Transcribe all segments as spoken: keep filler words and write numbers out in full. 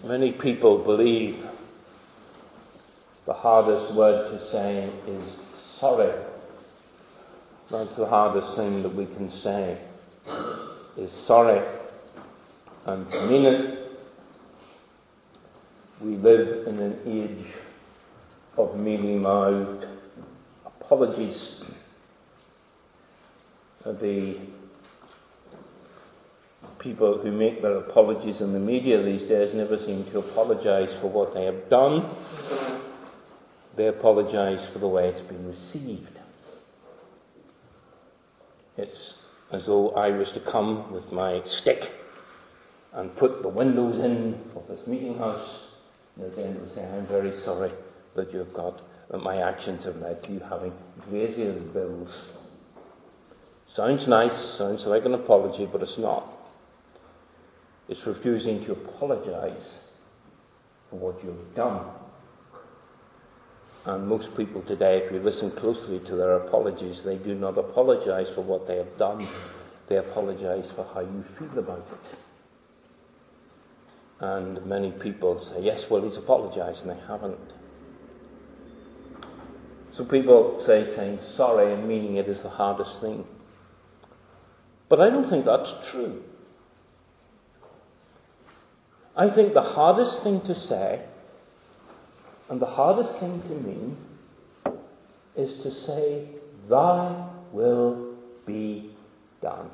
Many people believe the hardest word to say is sorry. That's the hardest thing that we can say, is sorry. And to mean it, we live in an age of mealy-mouthed apologies. The people who make their apologies in the media these days never seem to apologise for what they have done. They apologise for the way it's been received. It's as though I was to come with my stick and put the windows in of this meeting house, and then to say, I'm very sorry that you've got, that my actions have led to you having glaziers bills. Sounds nice, sounds like an apology, but it's not. It's refusing to apologise for what you've done. And most people today, if you listen closely to their apologies, they do not apologise for what they have done. They apologise for how you feel about it. And many people say, yes, well, he's apologised, and they haven't. So people say saying sorry and meaning it is the hardest thing. But I don't think that's true. I think the hardest thing to say and the hardest thing to mean is to say, thy will be done.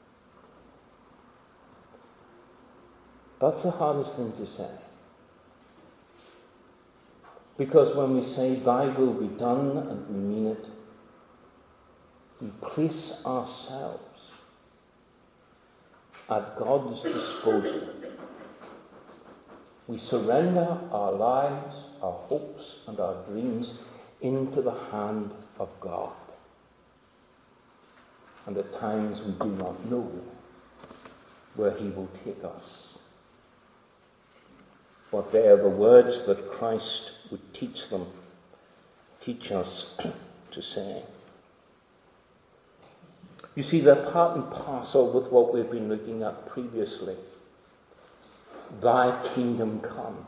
That's the hardest thing to say. Because when we say, thy will be done, and we mean it, we place ourselves at God's disposal. We surrender our lives, our hopes and our dreams into the hand of God. And at times we do not know where he will take us. But they are the words that Christ would teach them, teach us to say. You see, they're part and parcel with what we've been looking at previously. Thy kingdom come.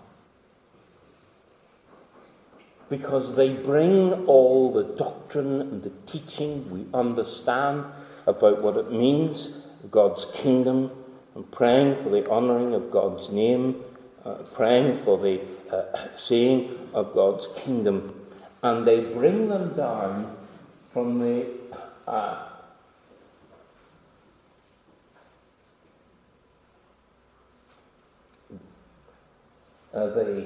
Because they bring all the doctrine and the teaching we understand about what it means, God's kingdom, and praying for the honouring of God's name, uh, praying for the uh, saying of God's kingdom. And they bring them down from the uh, uh, the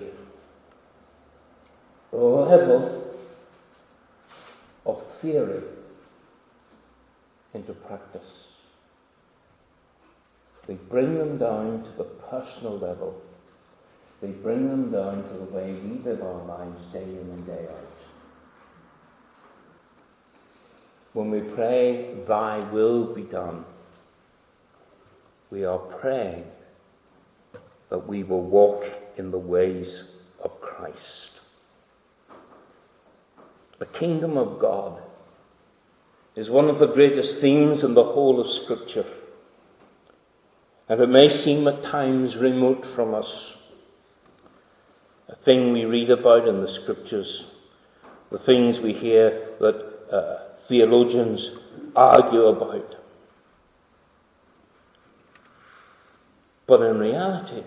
level of theory into practice. They bring them down to the personal level. They bring them down to the way we live our lives day in and day out. When we pray, thy will be done, we are praying that we will walk in the ways of Christ. The kingdom of God is one of the greatest themes in the whole of Scripture. And it may seem at times remote from us. A thing we read about in the Scriptures, the things we hear that uh, theologians argue about. But in reality,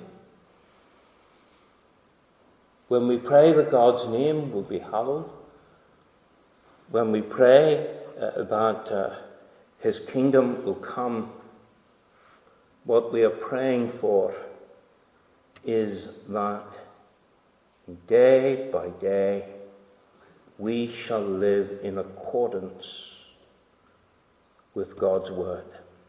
when we pray that God's name will be hallowed, when we pray uh, that uh, his kingdom will come, what we are praying for is that day by day we shall live in accordance with God's word.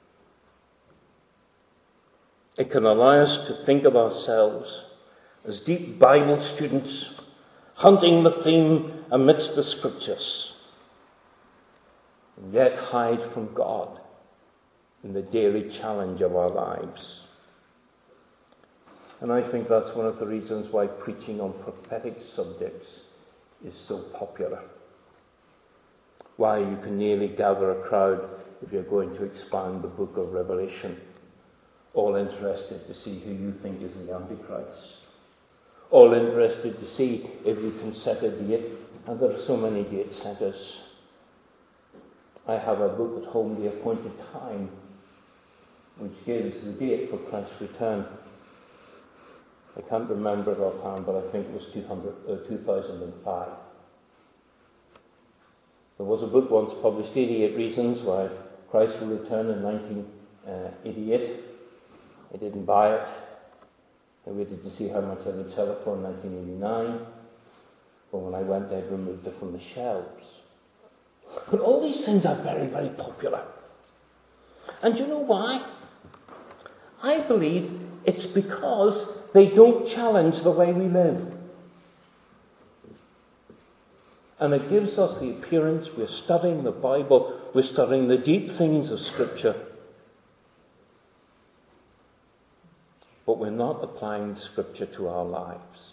It can allow us to think of ourselves as deep Bible students, hunting the theme amidst the Scriptures, and yet hide from God in the daily challenge of our lives. And I think that's one of the reasons why preaching on prophetic subjects is so popular. Why you can nearly gather a crowd if you're going to expound the book of Revelation, all interested to see who you think is the Antichrist. all interested to see if you can set a date, and there are so many date setters. I have a book at home, The Appointed Time, which gives the date for Christ's return. I can't remember it offhand, but I think it was two thousand five. There was a book once published, eighty-eight Reasons Why Christ Will Return, in nineteen eighty-eight. I didn't buy it. I waited to see how much I would sell it for in nineteen eighty-nine. But when I went, I'd removed it from the shelves. But all these things are very, very popular. And you know why? I believe it's because they don't challenge the way we live. And it gives us the appearance we're studying the Bible, we're studying the deep things of Scripture, but we're not applying Scripture to our lives.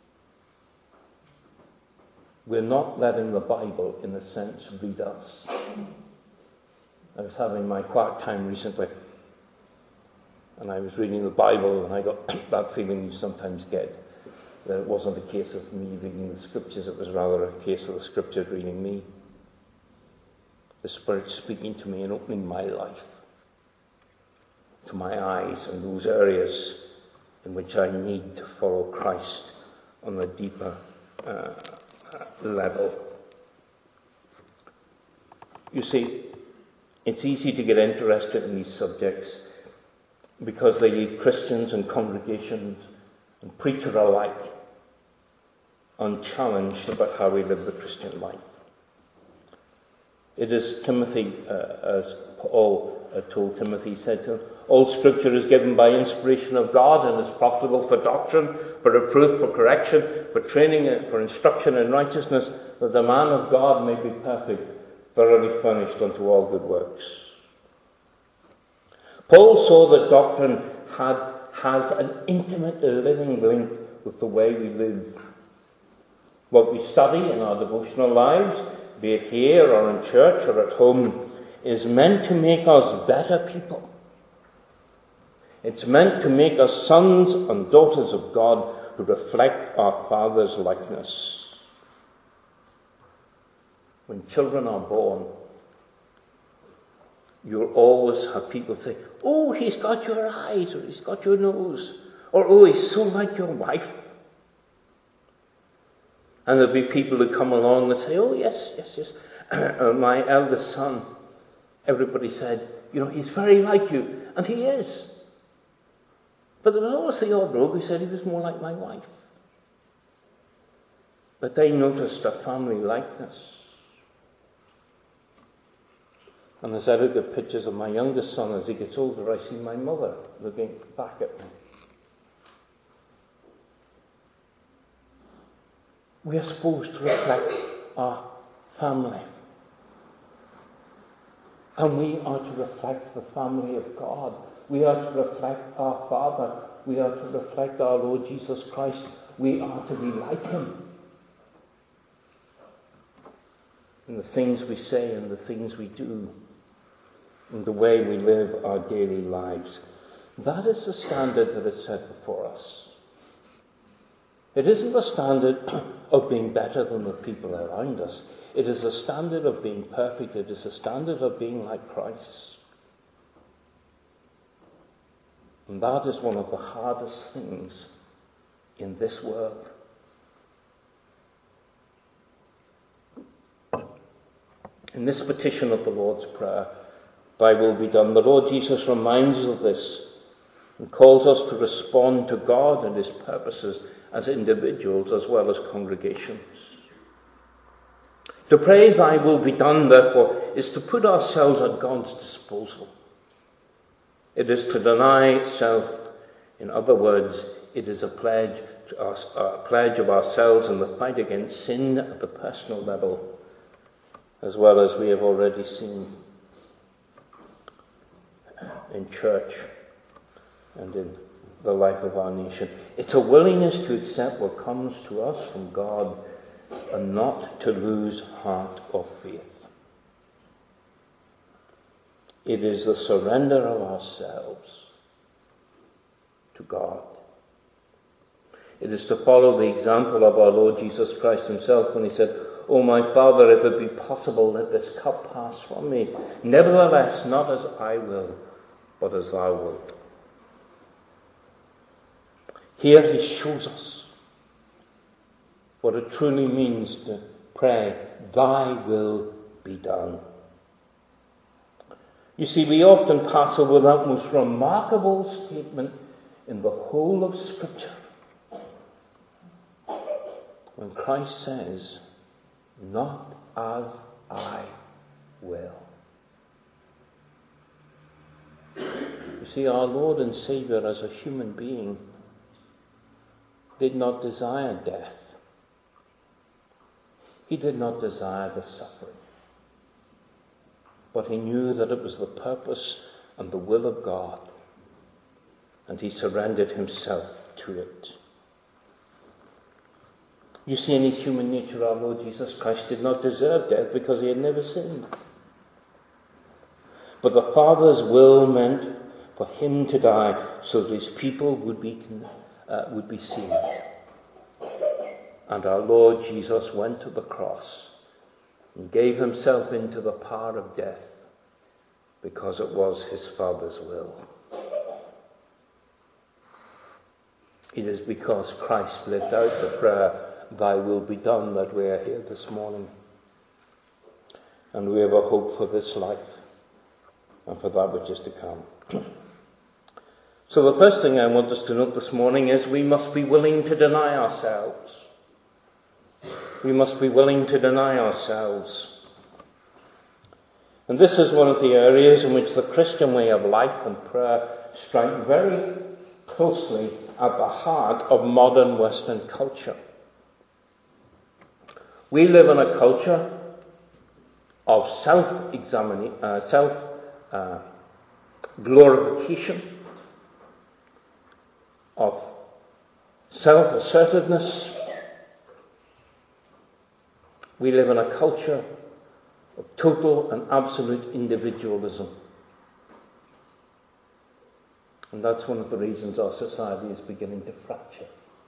We're not letting the Bible, in a sense, read us. I was having my quiet time recently, and I was reading the Bible, and I got that feeling you sometimes get, that it wasn't a case of me reading the Scriptures, it was rather a case of the Scriptures reading me. The Spirit speaking to me and opening my life to my eyes and those areas in which I need to follow Christ on a deeper uh, level. You see, it's easy to get interested in these subjects because they leave Christians and congregations and preachers alike unchallenged about how we live the Christian life. It is Timothy, uh, as Paul uh, told Timothy, said to him, all Scripture is given by inspiration of God and is profitable for doctrine, for reproof, for correction, for training, for instruction in righteousness, that the man of God may be perfect, thoroughly furnished unto all good works. Paul saw that doctrine had, has an intimate living link with the way we live. What we study in our devotional lives, be it here or in church or at home, is meant to make us better people. It's meant to make us sons and daughters of God who reflect our Father's likeness. When children are born, you'll always have people say, oh, he's got your eyes, or he's got your nose, or oh, he's so like your wife. And there'll be people who come along and say, oh, yes, yes, yes, uh, my eldest son, everybody said, you know, he's very like you, and he is. But there was always the odd rogue who said he was more like my wife. But they noticed a family likeness. And as I look at pictures of my youngest son as he gets older, I see my mother looking back at me. We are supposed to reflect our family. And we are to reflect the family of God. We are to reflect our Father. We are to reflect our Lord Jesus Christ. We are to be like Him. In the things we say and the things we do, and the way we live our daily lives. That is the standard that is set before us. It isn't the standard of being better than the people around us. It is a standard of being perfect. It is a standard of being like Christ. And that is one of the hardest things in this world. In this petition of the Lord's Prayer, Thy will be done, the Lord Jesus reminds us of this and calls us to respond to God and His purposes as individuals as well as congregations. To pray Thy will be done, therefore, is to put ourselves at God's disposal. It is to deny self. In other words, it is a pledge, to us, a pledge of ourselves in the fight against sin at the personal level, as well as we have already seen in church and in the life of our nation. It's a willingness to accept what comes to us from God and not to lose heart or faith. It is the surrender of ourselves to God. It is to follow the example of our Lord Jesus Christ himself when he said, "O my Father, if it be possible, let this cup pass from me. Nevertheless, not as I will, but as thou wilt." Here he shows us what it truly means to pray, "Thy will be done." You see, we often pass over that most remarkable statement in the whole of Scripture, when Christ says, "Not as I will." You see, our Lord and Saviour as a human being did not desire death. He did not desire the suffering. But he knew that it was the purpose and the will of God, and he surrendered himself to it. You see, in his human nature, our Lord Jesus Christ did not deserve death because he had never sinned. But the Father's will meant for him to die so that his people would be, uh, would be saved. And our Lord Jesus went to the cross and gave himself into the power of death because it was his Father's will. It is because Christ lived out the prayer, "Thy will be done," that we are here this morning. And we have a hope for this life and for that which is to come. So the first thing I want us to note this morning is we must be willing to deny ourselves. We must be willing to deny ourselves. And this is one of the areas in which the Christian way of life and prayer strike very closely at the heart of modern Western culture. We live in a culture of self-examining, uh, self-glorification, uh, of self-assertiveness. We live in a culture of total and absolute individualism. And that's one of the reasons our society is beginning to fracture.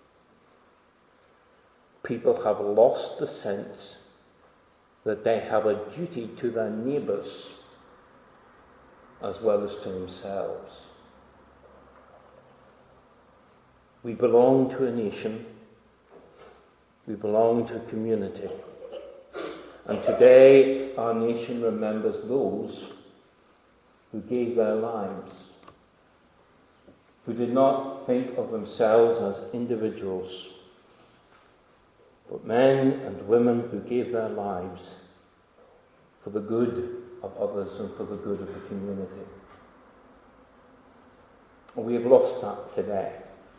People have lost the sense that they have a duty to their neighbours as well as to themselves. We belong to a nation. We belong to a community. And today our nation remembers those who gave their lives, who did not think of themselves as individuals, but men and women who gave their lives for the good of others and for the good of the community. And we have lost that today.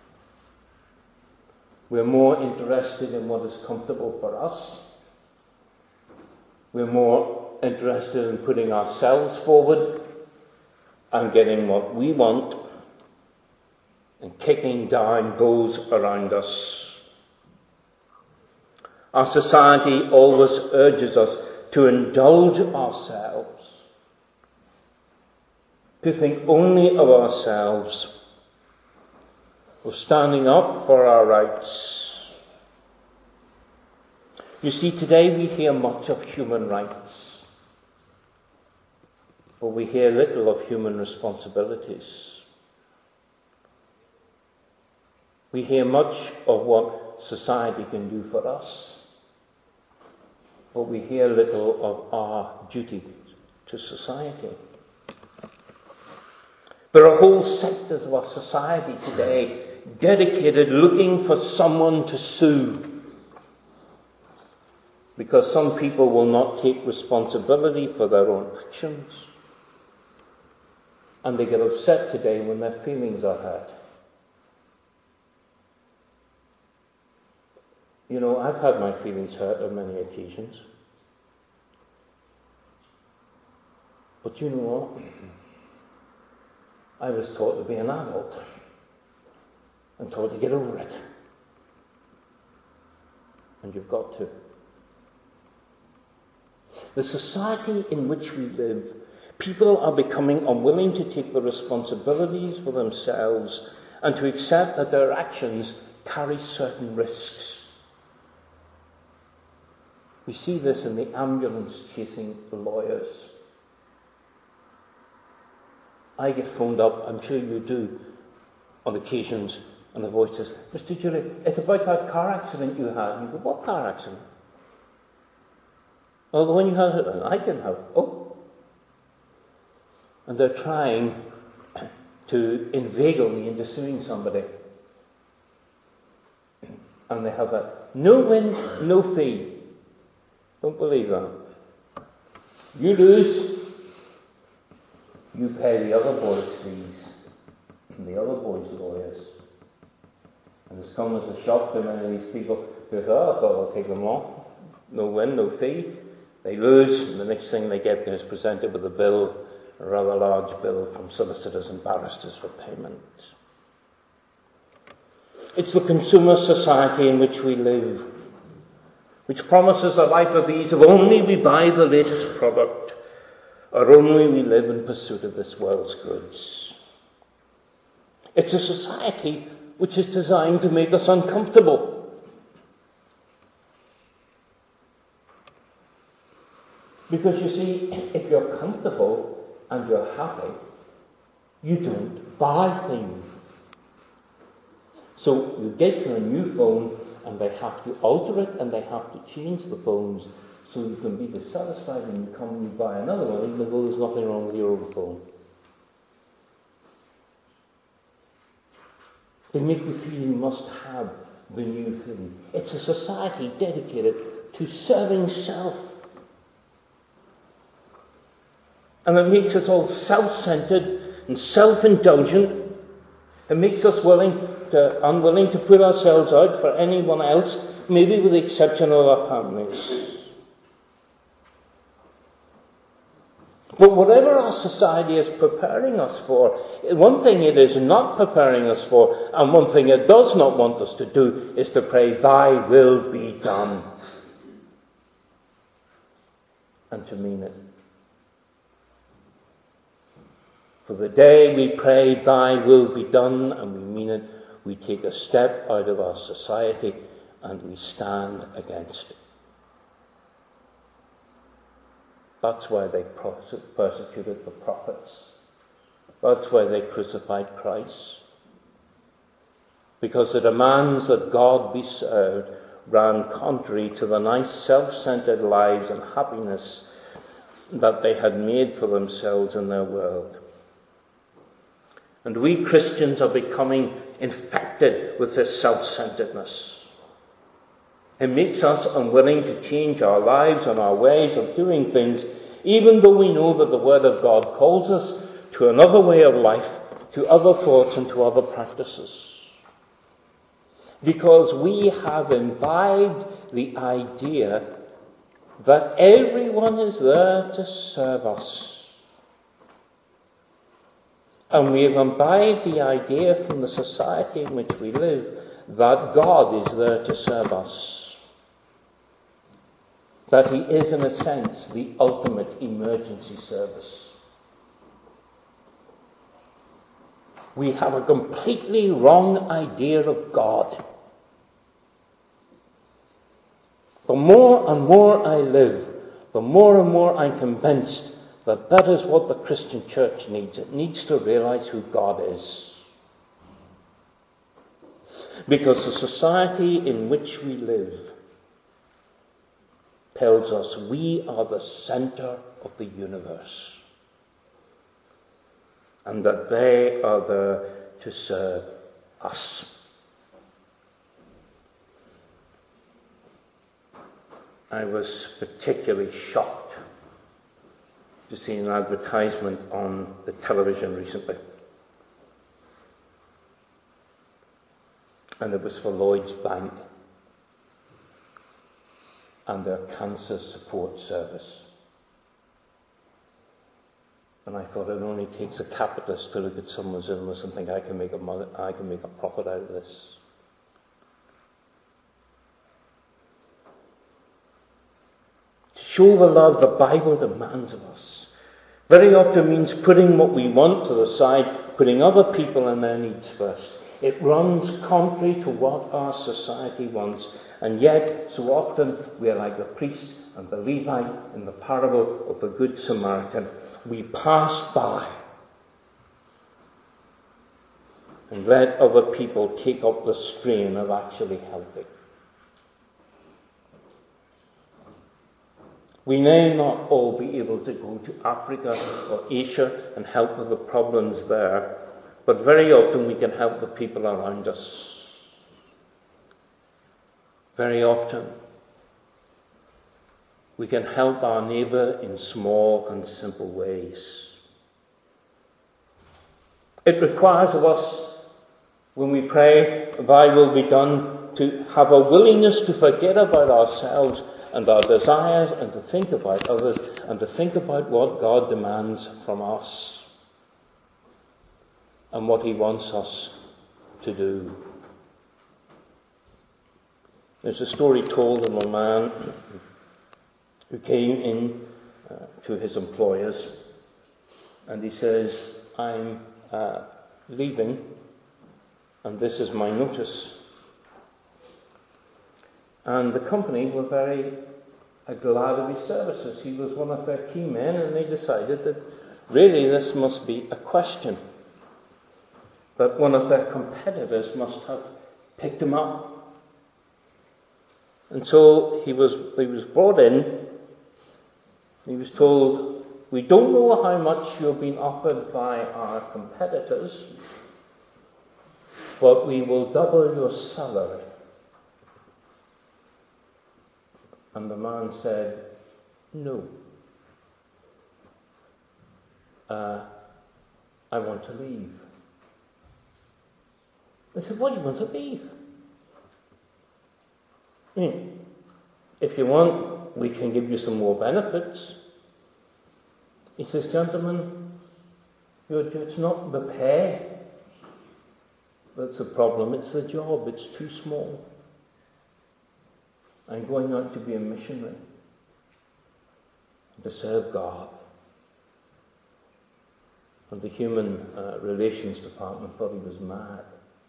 We're more interested in what is comfortable for us. We're more interested in putting ourselves forward and getting what we want and kicking down those around us. Our society always urges us to indulge ourselves, to think only of ourselves, of standing up for our rights. You see, today we hear much of human rights, but we hear little of human responsibilities. We hear much of what society can do for us, but we hear little of our duty to society. There are whole sectors of our society today dedicated looking for someone to sue, because some people will not take responsibility for their own actions, and they get upset today when their feelings are hurt. You know, I've had my feelings hurt on many occasions. But you know what? I was taught to be an adult and taught to get over it. And you've got to. The society in which we live, people are becoming unwilling to take the responsibilities for themselves and to accept that their actions carry certain risks. We see this in the ambulance chasing the lawyers. I get phoned up, I'm sure you do, on occasions, and the voice says, Mister Julie, it's about that car accident you had. And you go, what car accident? Oh, the one you had, I didn't have. Oh. And they're trying to inveigle me into suing somebody. And they have a no win, no fee. Don't believe that. You lose, you pay the other boy's fees and the other boy's lawyers. And it's come as a shock to many of these people who say, oh, I thought I'll take them long. No win, no fee. They lose, and the next thing they get is presented with a bill, a rather large bill from solicitors and barristers for payment. It's the consumer society in which we live, which promises a life of ease if only we buy the latest product, or only we live in pursuit of this world's goods. It's a society which is designed to make us uncomfortable. Because you see, if you're comfortable and you're happy, you don't buy things. So you get your new phone and they have to alter it and they have to change the phones so you can be dissatisfied when you come and you buy another one, even though there's nothing wrong with your old phone. They make you feel you must have the new thing. It's a society dedicated to serving self. And it makes us all self-centered and self-indulgent. It makes us willing to, unwilling to put ourselves out for anyone else, maybe with the exception of our families. But whatever our society is preparing us for, one thing it is not preparing us for, and one thing it does not want us to do, is to pray, Thy will be done. And to mean it. For the day we pray, Thy will be done, and we mean it, we take a step out of our society and we stand against it. That's why they persecuted the prophets. That's why they crucified Christ. Because the demands that God be served ran contrary to the nice self-centered lives and happiness that they had made for themselves in their world. And we Christians are becoming infected with this self-centeredness. It makes us unwilling to change our lives and our ways of doing things, even though we know that the Word of God calls us to another way of life, to other thoughts and to other practices. Because we have imbibed the idea that everyone is there to serve us. And we have imbibed the idea from the society in which we live that God is there to serve us. That He is, in a sense, the ultimate emergency service. We have a completely wrong idea of God. The more and more I live, the more and more I'm convinced that that is what the Christian church needs. It needs to realize who God is. Because the society in which we live tells us we are the center of the universe. And that they are there to serve us. I was particularly shocked to see an advertisement on the television recently. And it was for Lloyds Bank and their cancer support service. And I thought it only takes a capitalist to look at someone's illness and think I can make a money, I can make a profit out of this. To show the love the Bible demands of us very often means putting what we want to the side, putting other people and their needs first. It runs contrary to what our society wants. And yet, so often, we are like the priest and the Levite in the parable of the Good Samaritan. We pass by and let other people take up the strain of actually helping. We may not all be able to go to Africa or Asia and help with the problems there, but very often we can help the people around us. Very often we can help our neighbour in small and simple ways. It requires of us, when we pray, "Thy will be done," to have a willingness to forget about ourselves and our desires and to think about others and to think about what God demands from us and what he wants us to do. There's a story told of a man who came in uh, to his employers and he says, "I'm uh, leaving and this is my notice." And the company were very uh, glad of his services. He was one of their key men, and they decided that really this must be a question. But one of their competitors must have picked him up. And so he was he was brought in. He was told, "We don't know how much you're being offered by our competitors, but we will double your salary." And the man said, "No. Uh, I want to leave." They said, "Why do you want to leave?" I mean, "If you want, we can give you some more benefits." He says, "Gentlemen, it's not the pay that's the problem, it's the job, it's too small. I'm going out to be a missionary, to serve God." And the human uh, relations department thought he was mad,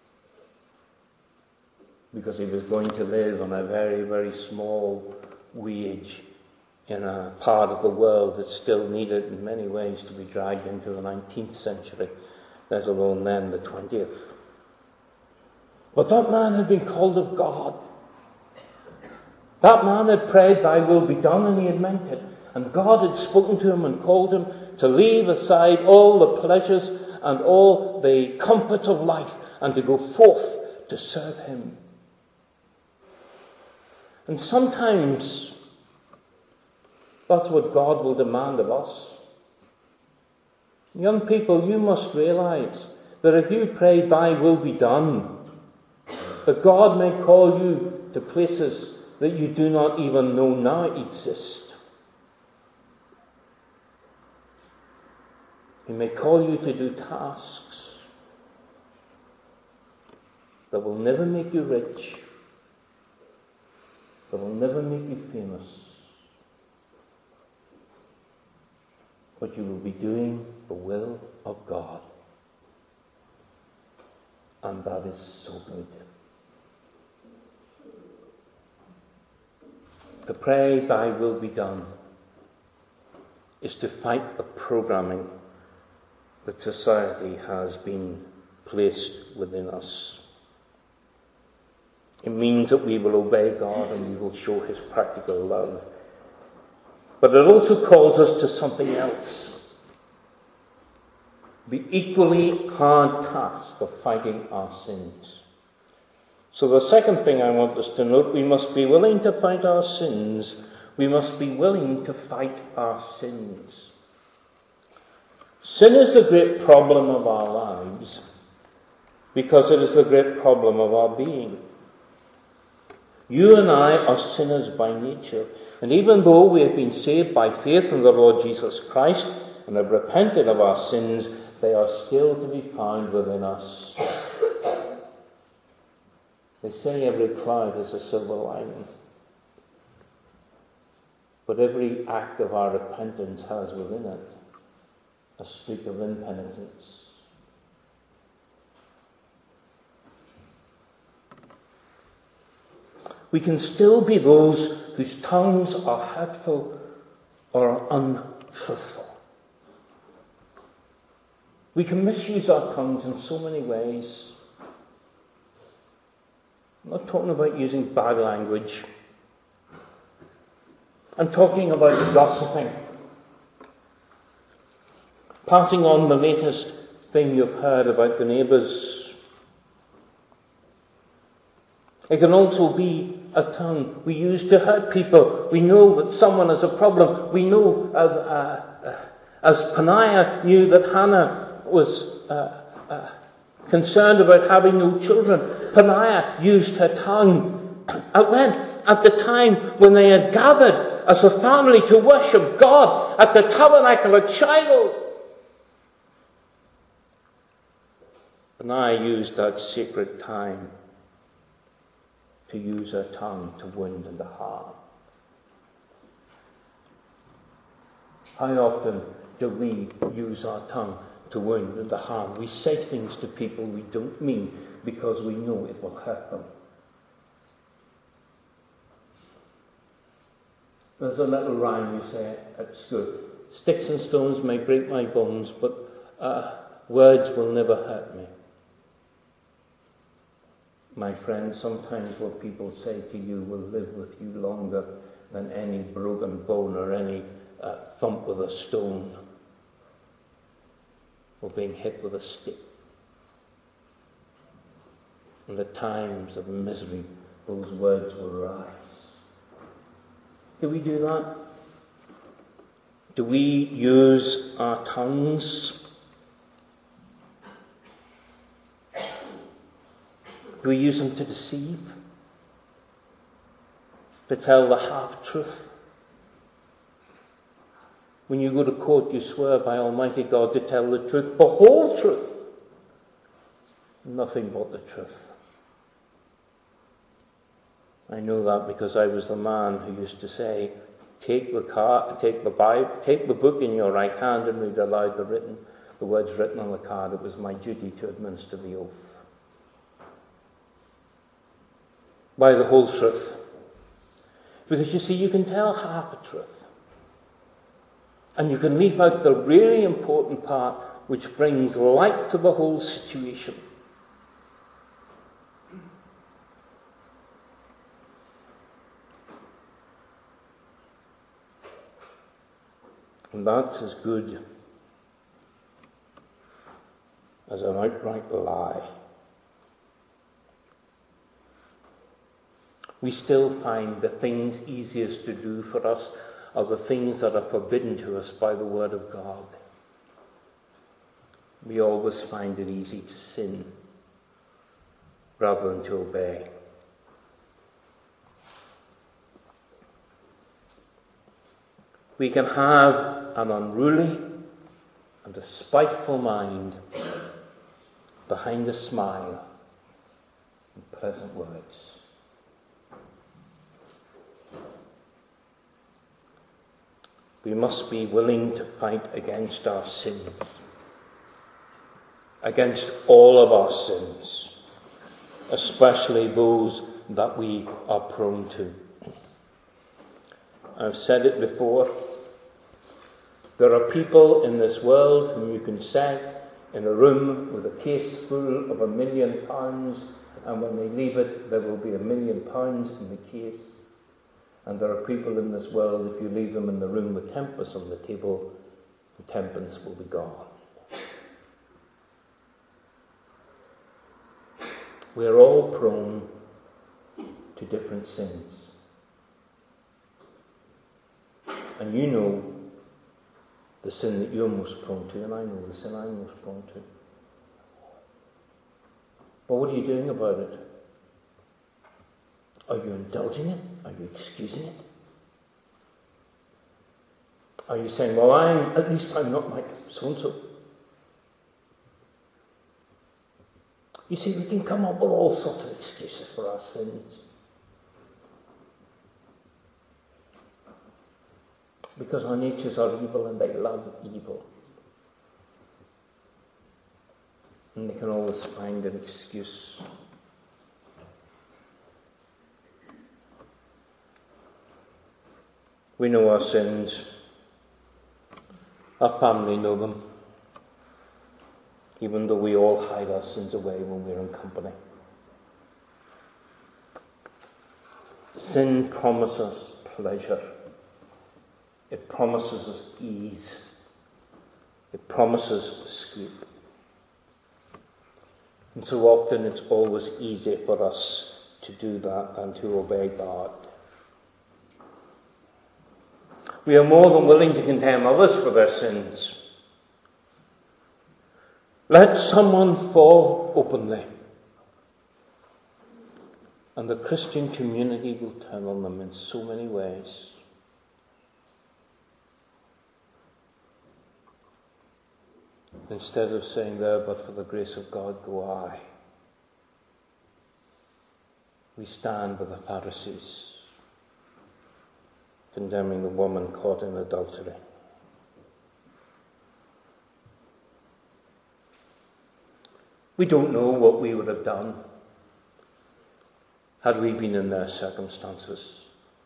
because he was going to live on a very, very small wage in a part of the world that still needed in many ways to be dragged into the nineteenth century, let alone then the twentieth. But that man had been called of God. That man had prayed, "Thy will be done," and he had meant it. And God had spoken to him and called him to leave aside all the pleasures and all the comforts of life and to go forth to serve him. And sometimes that's what God will demand of us. Young people, you must realize that if you pray, "Thy will be done," that God may call you to places that you do not even know now exist. He may call you to do tasks that will never make you rich, that will never make you famous, but you will be doing the will of God. And that is so good. To pray, "Thy will be done," is to fight the programming that society has been placed within us. It means that we will obey God and we will show his practical love. But it also calls us to something else. The equally hard task of fighting our sins. So the second thing I want us to note, we must be willing to fight our sins. We must be willing to fight our sins. Sin is the great problem of our lives because it is the great problem of our being. You and I are sinners by nature. And even though we have been saved by faith in the Lord Jesus Christ and have repented of our sins, they are still to be found within us. They say every cloud has a silver lining. But every act of our repentance has within it a streak of impenitence. We can still be those whose tongues are hurtful or untruthful. We can misuse our tongues in so many ways. I'm not talking about using bad language. I'm talking about gossiping. Passing on the latest thing you've heard about the neighbours. It can also be a tongue we use to hurt people. We know that someone has a problem. We know, uh, uh, uh, as Peninnah knew that Hannah was uh, uh, concerned about having no children, Peninnah used her tongue. At when? At the time when they had gathered as a family to worship God at the tabernacle at Shiloh. Peninnah used that sacred time to use her tongue to wound in the heart. How often do we use our tongue to wound in the heart? We say things to people we don't mean because we know it will hurt them. There's a little rhyme you say at school. Sticks and stones may break my bones, but uh, words will never hurt me. My friend, sometimes what people say to you will live with you longer than any broken bone or any uh, thump with a stone or being hit with a stick. In the times of misery, those words will rise. Do we do that? Do we use our tongues? Do we use them to deceive? To tell the half-truth? When you go to court, you swear by Almighty God to tell the truth, the whole truth, nothing but the truth. I know that because I was the man who used to say, take the card, take the Bible, take the book in your right hand and read aloud the written, the words written on the card. It was my duty to administer the oath. By the whole truth. Because you see, you can tell half a truth. And you can leave out the really important part which brings light to the whole situation. And that's as good as an outright lie. We still find the things easiest to do for us are the things that are forbidden to us by the Word of God. We always find it easy to sin rather than to obey. We can have an unruly and a spiteful mind behind a smile and pleasant words. We must be willing to fight against our sins, against all of our sins, especially those that we are prone to. I've said it before. There are people in this world whom you can set in a room with a case full of a million pounds, and when they leave it, there will be a million pounds in the case. And there are people in this world, if you leave them in the room with tenpence on the table, the tenpence will be gone. We are all prone to different sins. And you know the sin that you're most prone to, and I know the sin I'm most prone to. But what are you doing about it? Are you indulging it? Are you excusing it? Are you saying, well, I'm, at least I'm not like so-and-so? You see, we can come up with all sorts of excuses for our sins. Because our natures are evil and they love evil. And they can always find an excuse. We know our sins. Our family know them, even though we all hide our sins away when we're in company. Sin promises pleasure. It promises us ease. It promises escape. And so often it's always easier for us to do that than to obey God. We are more than willing to condemn others for their sins. Let someone fall openly, and the Christian community will turn on them in so many ways. Instead of saying, there, but for the grace of God go I, we stand with the Pharisees, condemning the woman caught in adultery. We don't know what we would have done had we been in their circumstances.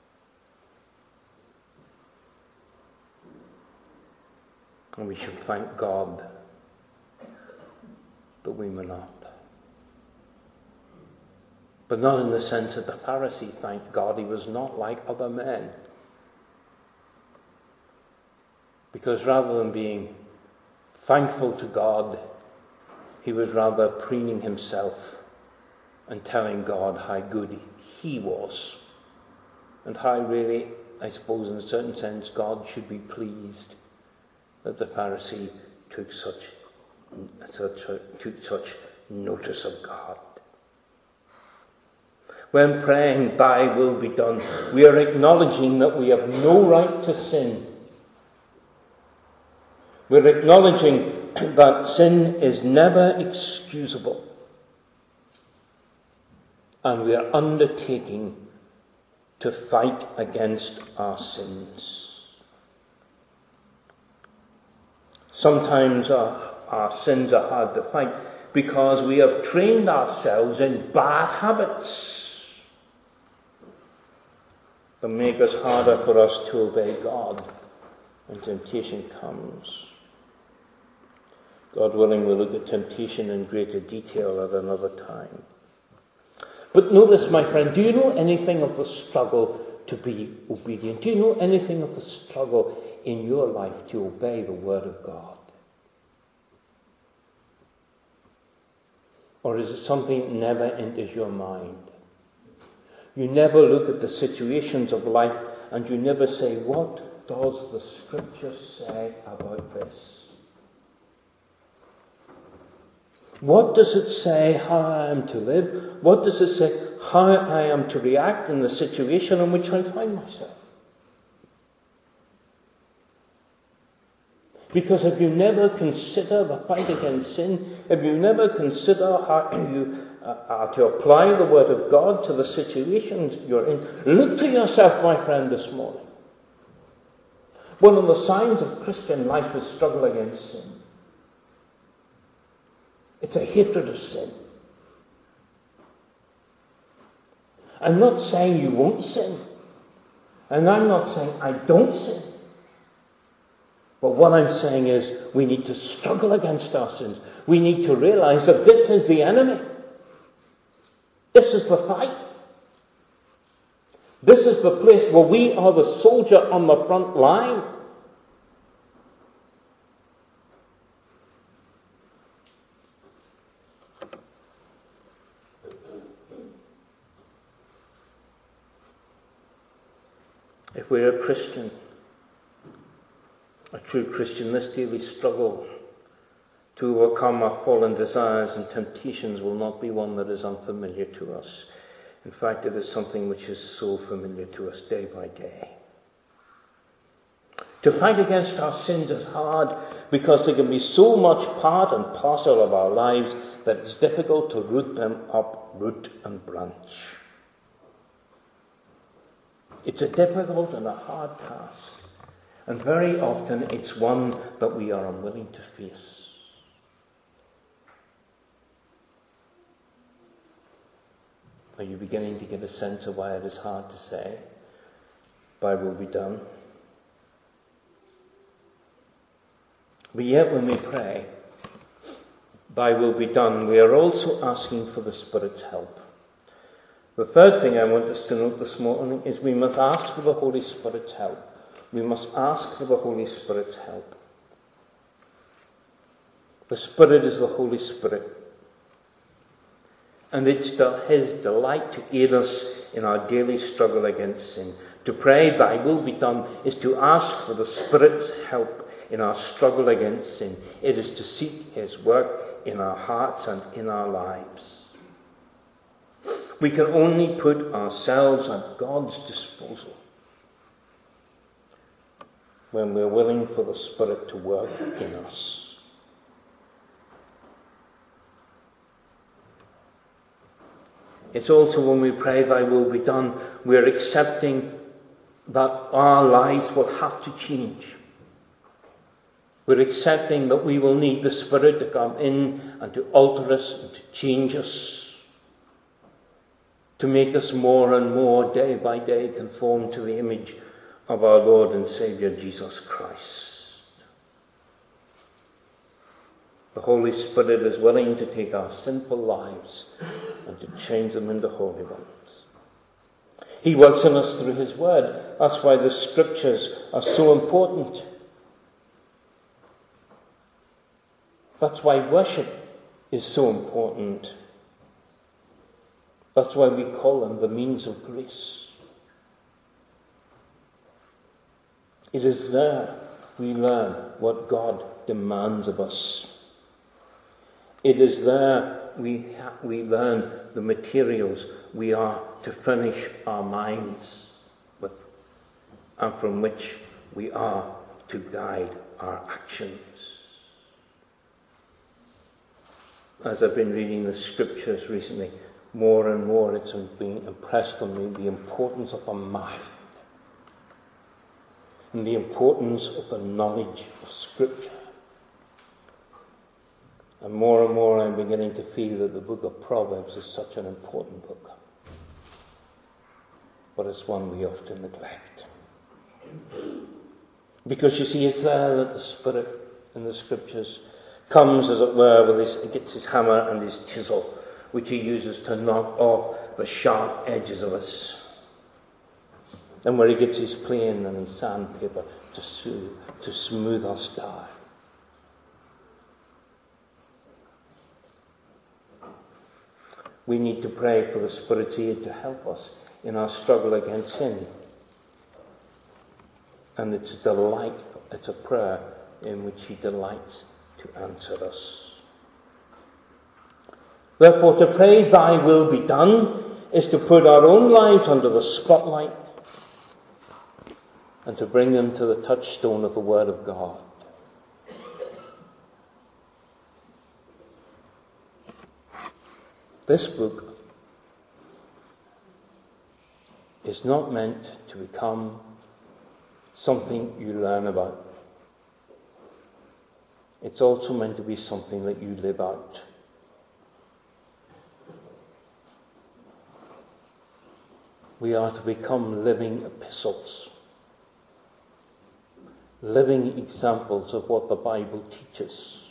And we should thank God that we were not. But not in the sense that the Pharisee thanked God he was not like other men. Because rather than being thankful to God, he was rather preening himself and telling God how good he was. And how really, I suppose in a certain sense, God should be pleased that the Pharisee took such, such, took such notice of God. When praying, thy will be done, we are acknowledging that we have no right to sin. We're acknowledging that sin is never excusable. And we are undertaking to fight against our sins. Sometimes our, our sins are hard to fight because we have trained ourselves in bad habits that make us harder for us to obey God when temptation comes. God willing, we'll look at temptation in greater detail at another time. But notice, my friend, do you know anything of the struggle to be obedient? Do you know anything of the struggle in your life to obey the Word of God? Or is it something that never enters your mind? You never look at the situations of life and you never say, what does the Scripture say about this? What does it say how I am to live? What does it say how I am to react in the situation in which I find myself? Because if you never consider the fight against sin, if you never consider how you are to apply the Word of God to the situations you're in, look to yourself, my friend, this morning. One of the signs of Christian life is struggle against sin. It's a hatred of sin. I'm not saying you won't sin. And I'm not saying I don't sin. But what I'm saying is we need to struggle against our sins. We need to realize that this is the enemy. This is the fight. This is the place where we are the soldier on the front line. If we're a Christian, a true Christian, this daily struggle to overcome our fallen desires and temptations will not be one that is unfamiliar to us. In fact, it is something which is so familiar to us day by day. To fight against our sins is hard because they can be so much part and parcel of our lives that it's difficult to root them up, root and branch. It's a difficult and a hard task. And very often it's one that we are unwilling to face. Are you beginning to get a sense of why it is hard to say, thy will be done? But yet when we pray, thy will be done, we are also asking for the Spirit's help. The third thing I want us to note this morning is we must ask for the Holy Spirit's help. We must ask for the Holy Spirit's help. The Spirit is the Holy Spirit. And it's his delight to aid us in our daily struggle against sin. To pray, thy will be done, is to ask for the Spirit's help in our struggle against sin. It is to seek his work in our hearts and in our lives. We can only put ourselves at God's disposal when we're willing for the Spirit to work in us. It's also when we pray, thy will be done, we're accepting that our lives will have to change. We're accepting that we will need the Spirit to come in and to alter us and to change us, to make us more and more day by day conform to the image of our Lord and Saviour Jesus Christ. The Holy Spirit is willing to take our sinful lives and to change them into holy ones. He works in us through his word. That's why the scriptures are so important. That's why worship is so important. That's why we call them the means of grace. It is there we learn what God demands of us. It is there we, ha- we learn the materials we are to furnish our minds with, and from which we are to guide our actions. As I've been reading the scriptures recently, more and more it's being impressed on me the importance of the mind and the importance of the knowledge of Scripture. And more and more I'm beginning to feel that the book of Proverbs is such an important book. But it's one we often neglect. Because you see, it's there that the Spirit in the Scriptures comes, as it were, with his, he gets his hammer and his chisel, which he uses to knock off the sharp edges of us. And where he gets his plane and his sandpaper to, soothe, to smooth us down. We need to pray for the Spirit's aid to help us in our struggle against sin. And it's a delight, it's a prayer in which he delights to answer us. Therefore, to pray thy will be done is to put our own lives under the spotlight and to bring them to the touchstone of the Word of God. This book is not meant to become something you learn about. It's also meant to be something that you live out. We are to become living epistles, living examples of what the Bible teaches,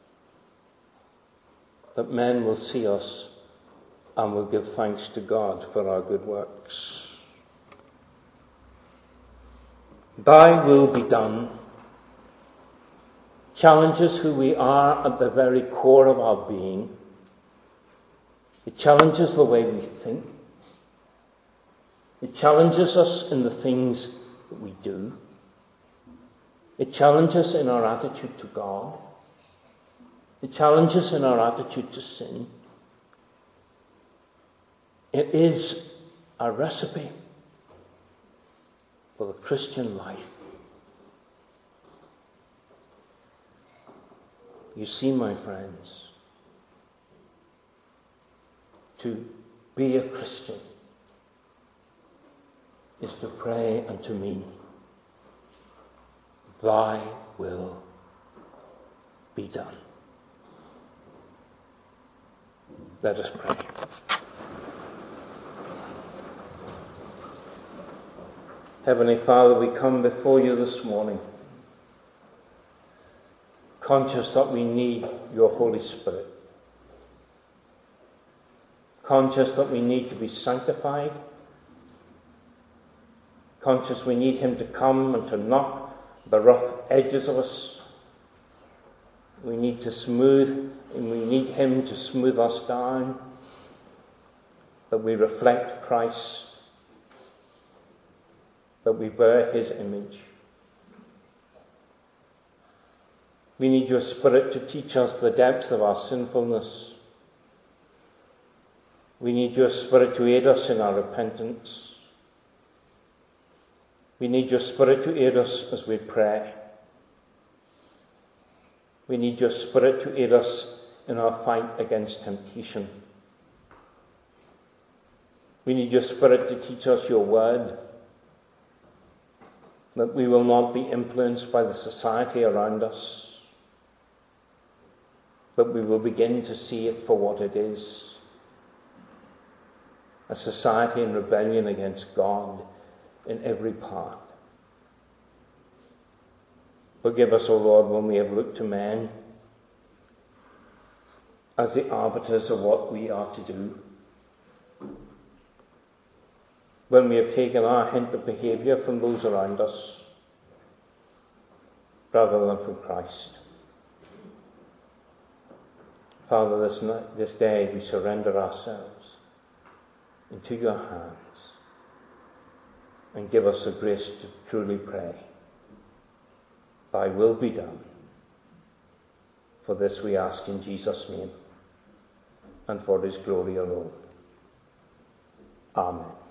that men will see us and will give thanks to God for our good works. Thy will be done challenges who we are at the very core of our being. It challenges the way we think. It challenges us in the things that we do. It challenges in our attitude to God. It challenges in our attitude to sin. It is a recipe for the Christian life. You see, my friends, to be a Christian is to pray unto me, thy will be done. Let us pray. Heavenly Father, we come before you this morning, conscious that we need your Holy Spirit, conscious that we need to be sanctified, conscious we need him to come and to knock the rough edges of us. We need to smooth, and we need him to smooth us down, that we reflect Christ, that we bear his image. We need your Spirit to teach us the depth of our sinfulness. We need your Spirit to aid us in our repentance. We need your Spirit to aid us as we pray. We need your Spirit to aid us in our fight against temptation. We need your Spirit to teach us your word, that we will not be influenced by the society around us, but we will begin to see it for what it is, a society in rebellion against God in every part. Forgive us, O Lord, when we have looked to men as the arbiters of what we are to do, when we have taken our hint of behaviour from those around us rather than from Christ. Father, this, night, this day we surrender ourselves into your hands and give us the grace to truly pray. Thy will be done. For this we ask in Jesus' name and for his glory alone. Amen.